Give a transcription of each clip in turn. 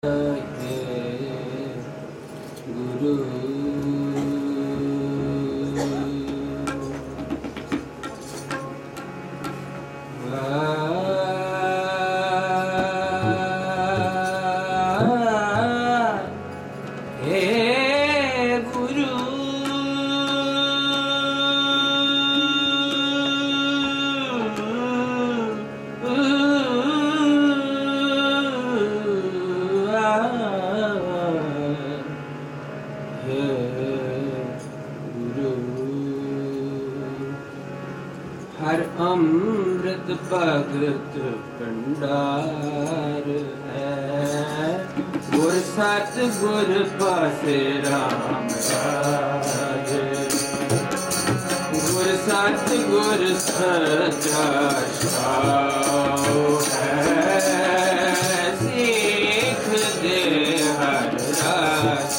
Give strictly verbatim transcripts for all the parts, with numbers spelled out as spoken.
ਗੁਰੂ ਹਰ ਅੰਮ੍ਰਿਤ ਭਗਤ ਭੰਡਾਰ ਹੈ, ਗੁਰ ਸਤ ਗੁਰ ਪਾਸੇ ਰਾਮ ਰਾਜ, ਗੁਰ ਸਤ ਗੁਰ ਸਚਾ ਸਾਉ ਹੈ, ਸਿੱਖ ਦੇ ਹਰ ਰਾਜ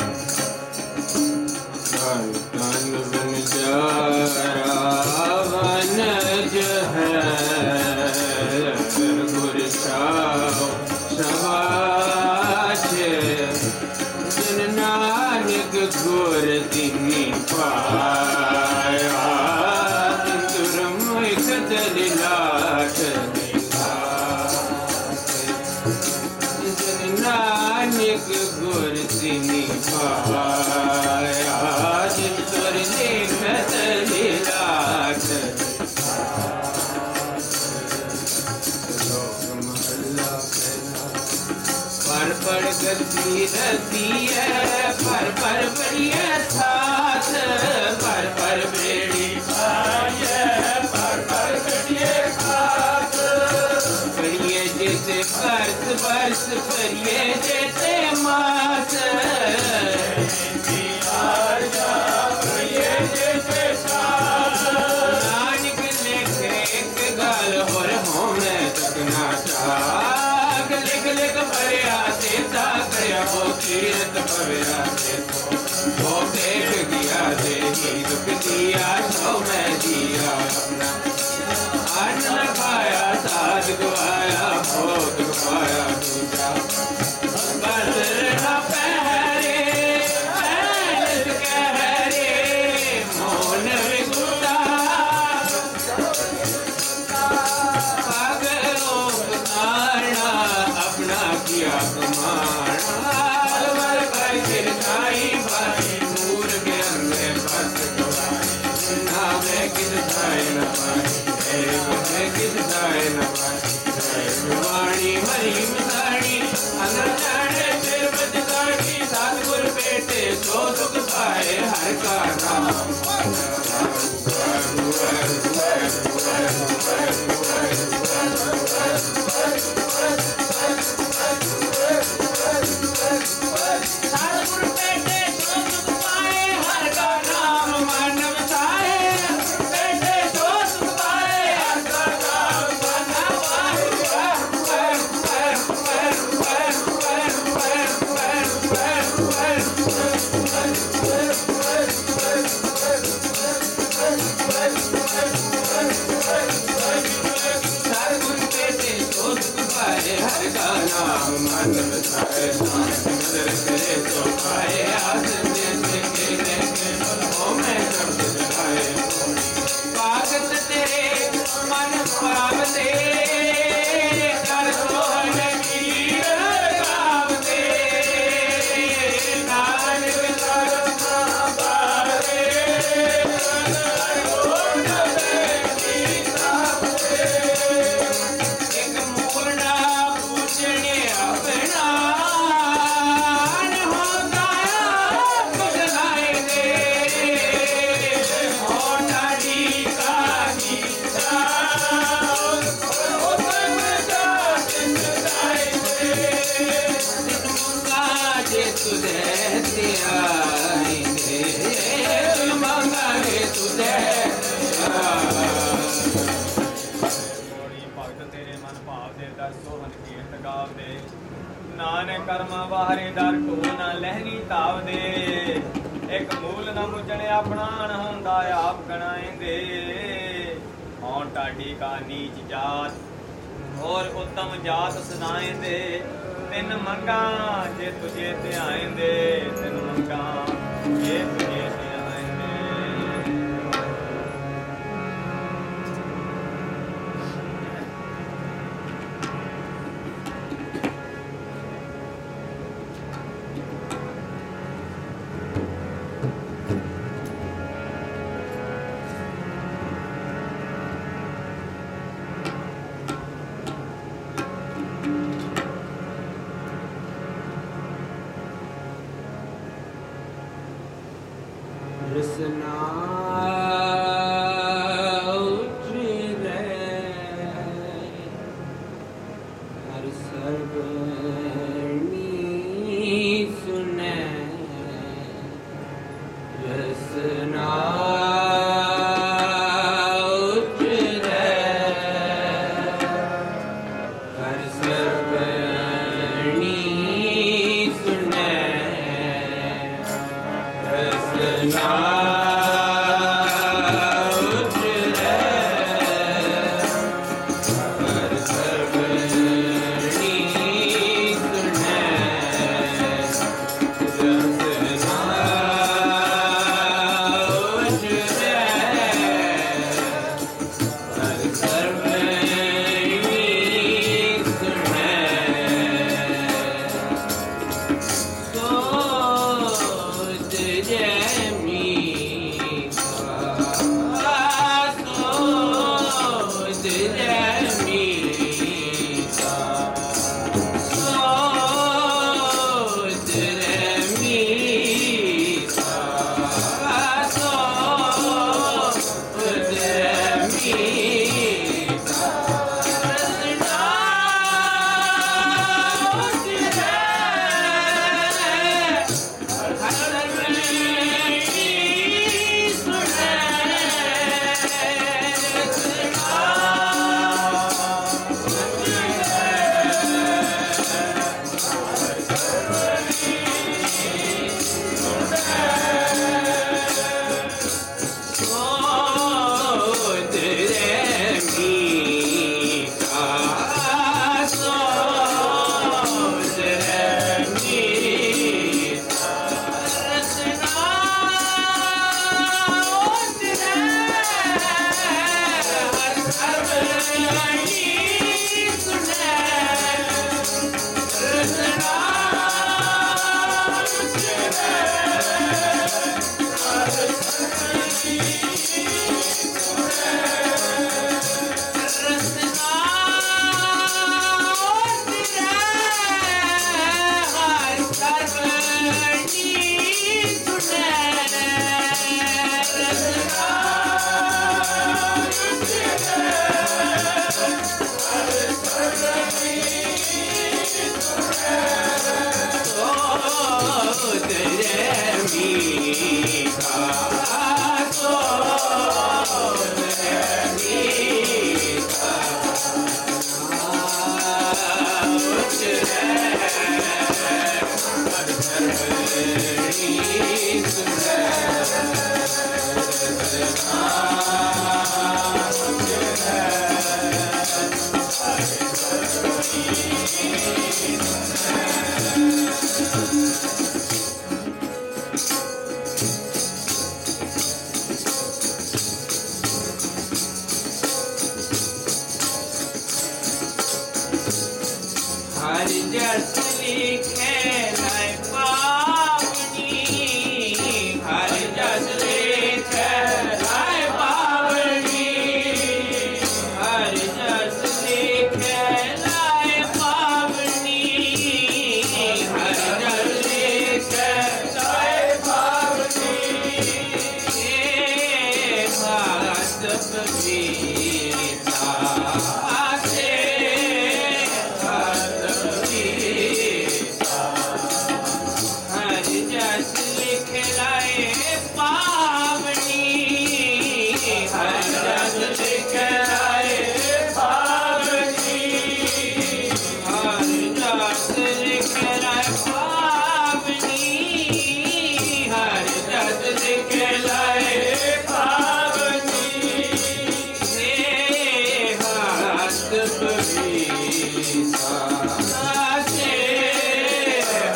ਤਨ ਤਨ ਬਨ ਜਾਰਾ ਗੁਰ ਸਾਉ ਸਵਾਜ, ਜਿਨ ਨਾਨਕ ਗੁਰ ਦੀਨੀ ਪਾਇਆ, ਤੁਰਮ ਇਕ ਦਲਿਲਾਟ ਜਿਨ ਨਾਨਕ ਗੁਰ ਦੀਨੀ ਪਾਇਆ, ਜਿਨ ਤੁਰ ਲਿਖ ਦਲਿਲਾਟ पर पर गति रती है, पर पर बढ़िया साथ, पर पर बेड़ी पाए, पर पर बढ़िया साथ, बढ़िए जैसे बरस बरस बढ़िए जैसे मास, बढ़िए जैसे साथ, नानक लेखे एक गाल और होने तक ना चाक, लिख लिख भरिया सीता करया वो तीरथ भरिया से वो देख गया देगी दुख दिया तो मैं दिया अपना, अन्न खाया साध गवाया भोग गवाया दूजा, बदर न पहरे पहरत कहरे मोन विगुटा, पागलों उतारना अपना किया कमाना, अलवर भाई गिरनाई भाई नूर के अंदर बस गवाई, ना मैं किस जाए न पाई, मैं किस जाए न पाई, वाणी मरी मसाणी अंदर जाने फिर बजगाड़ी, सतगुर बेटे सो दुख पाए हर का नाम, सतगुर बेटे सो दुख पाए हर का नाम, मानव साहे बेटे सो दुख पाए हर का नाम, मानव सतगुर बेटे सो दुख पाए हर का नाम, मानव साहे नजर करे तो पाए, आस देते के ओ मैं शब्द जगाए, स्वागत तेरे मन पावते कर सोहन मीर गावते, नानक धर्म बारे एक मूलना पूजने अपना न होता कुछ लाए दे, होता डी का गीता जे तुझे आएंगे, तुम मंगाए तुझे ਨਾਨਕ ਕਰਮ ਵਾਹਰੇ ਦਰ ਕੋ ਨਾ ਲਹਿਨੀ ਤਾਵਦੇ, ਇੱਕ ਮੂਲ ਨਾ ਮੁਜਣੇ ਆਪਣਾ ਨ ਹੁੰਦਾ ਆਪ ਗਣਾਏਂਦੇ, ਹਉ ਟਾਡੀ ਕਾ ਨੀਚ ਜਾਤ और उत्तम जात सदाएं दे ਤਿੰਨ ਮੰਗਾ ਜੇ ਤੁਝੇ ਧਿਆਇਂਦੇ ਤਿੰਨ ਮੰਗਾ ਜੇ ਤੁਝੇ ਧਿਆਇਂਦੇ ਰਸਨਾ ਉਚਰੇ ਹਰ ਸਰਬਣੀ ਸੁਨੈ ਰਸਨਾ ਉਚਰੇ ਹਰ ਸਰਬਣੀ ਸੁਨੈ ਰਸਨਾ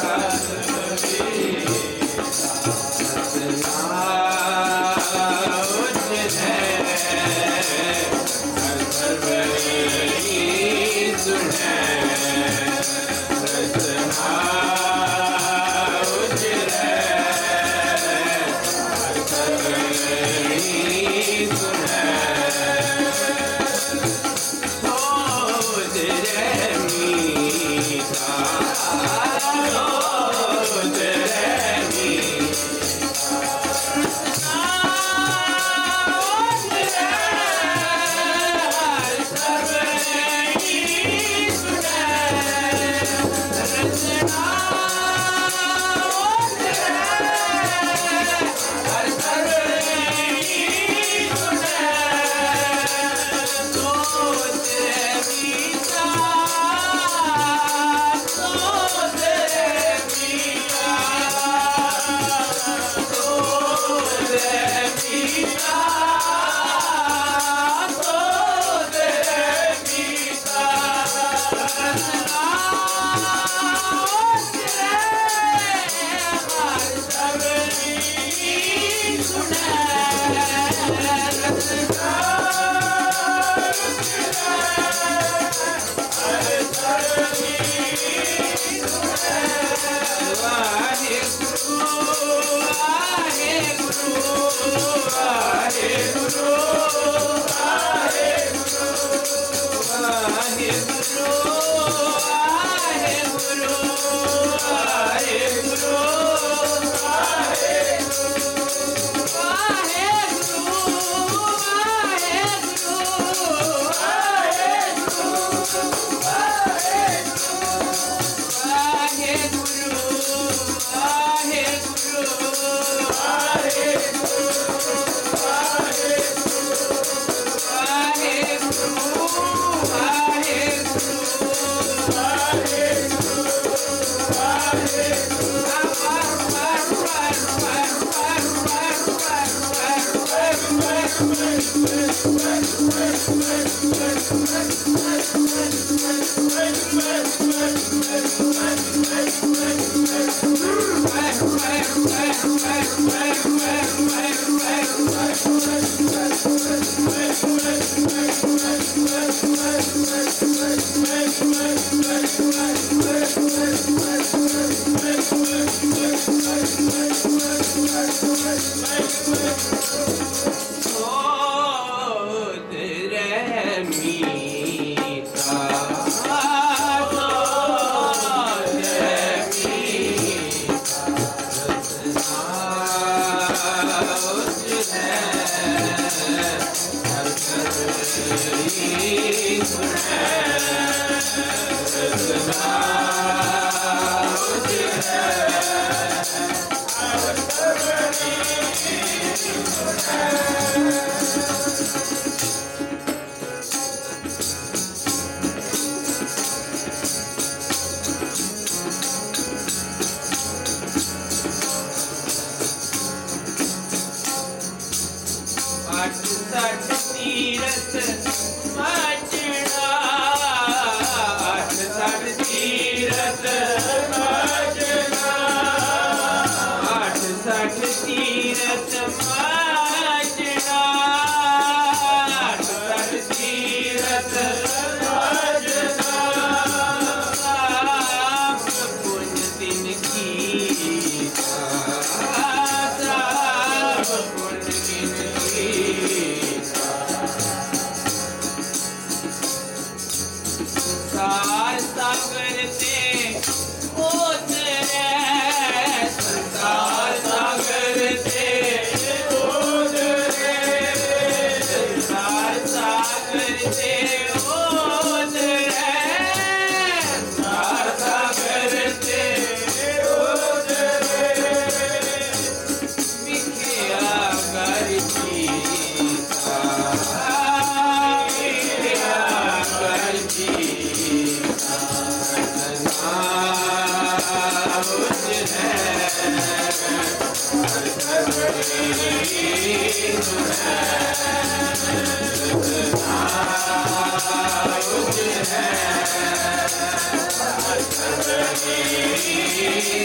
है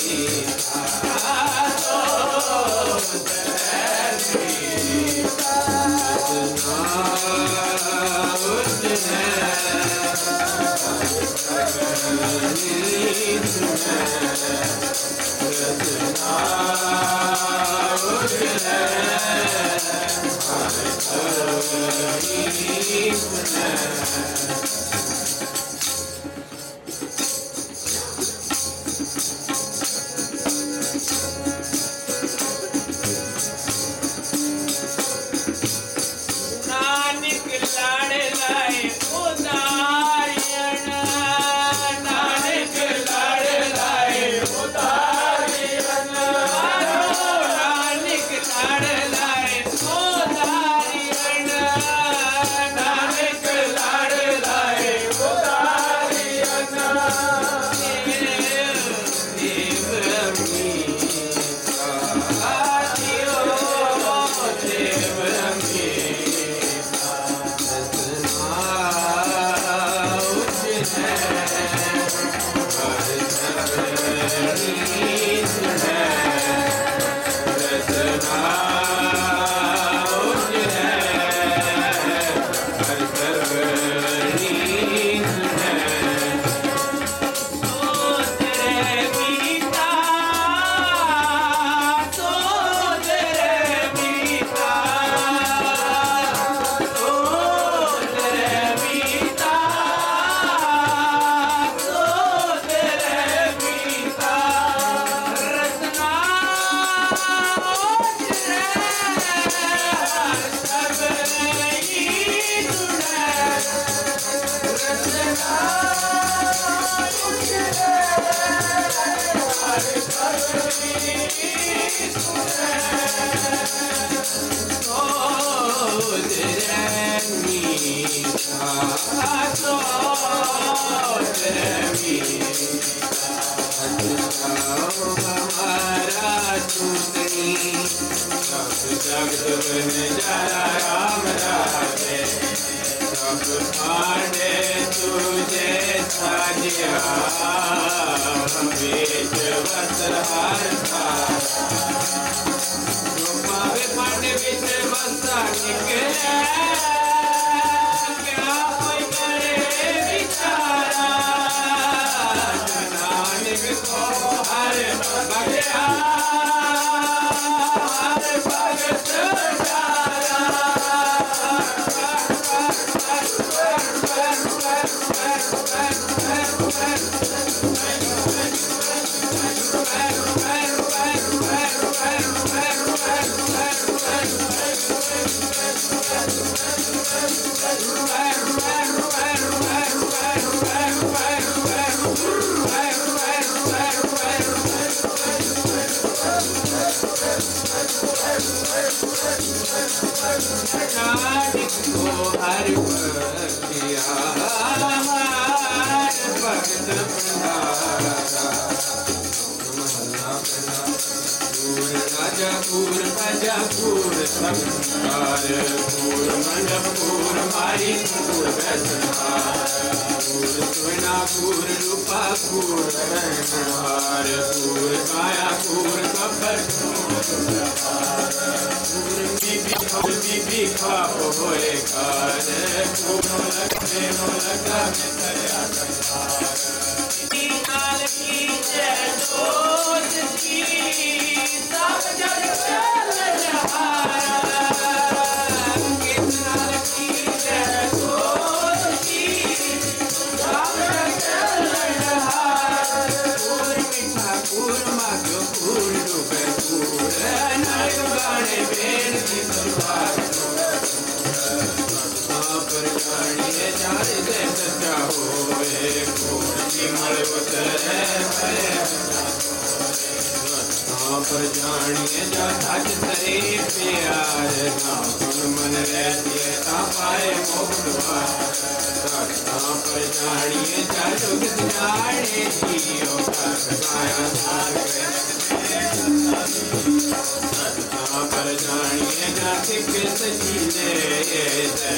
पर जानिए जा सिख सजीले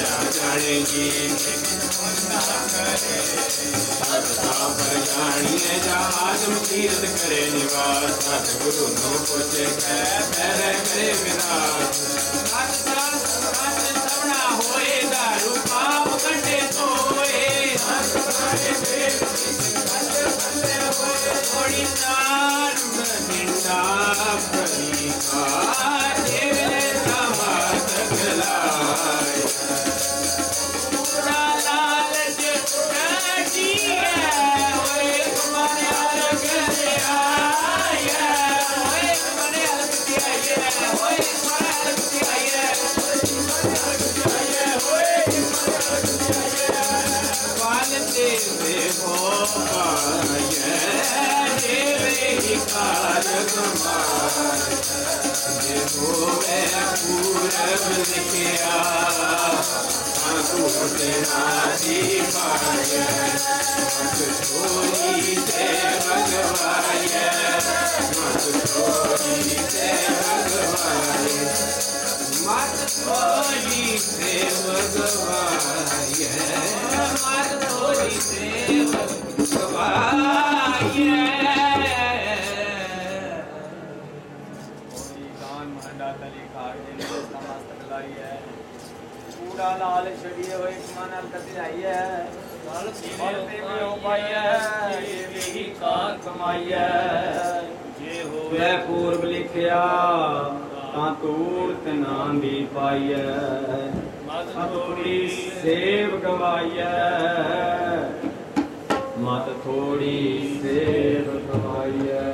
जाने जी सत्ता पर जानिए जहाज तीर्थ करे निवास सतगुरु नो पूछे कै पैरे करे विनाश सत सत सबना होए दारू पाप कंडे सोए सत करे देव बल्ले होए थोड़ी नार निंदा करी का देवे समात गलाय पूरा लालच काटी है ओए तुम्हारे हर करे आया ओए तुम्हारे हर करे आया ओए तुम्हारे हर करे आया वालते से हो पाए देवे ही कारक मार जे होवे पूरब लिखिया तू तेरा जी पाए मत छोड़ी से भगवाए मत छोड़ी से भगवाए मत छोड़ी से भगवाए मत छोड़ी से भगवाए कूड़ा लाल छड़िए हुए मन अलकत आई है पे भी हो पाई है यही कार कमाई है जे होवे पूर्व लिखिया तां तूड़ तना दी पाई है मत थोड़ी सेव गवाई है मत थोड़ी सेव गवाई है